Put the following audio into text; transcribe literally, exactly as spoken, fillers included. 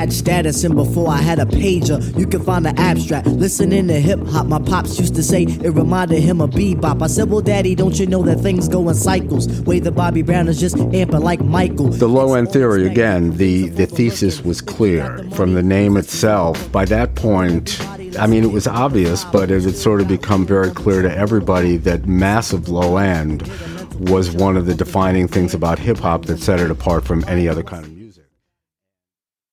had status, and before I had a pager, you can find the abstract. Listening to hip hop, my pops used to say it reminded him of bebop. I said, well, daddy, don't you know that things go in cycles? Way the Bobby Brown is just amping like Michael. The low end theory, again, the, the thesis was clear from the name itself. By that point, I mean, it was obvious, but it had sort of become very clear to everybody that massive low end was one of the defining things about hip hop that set it apart from any other kind of music.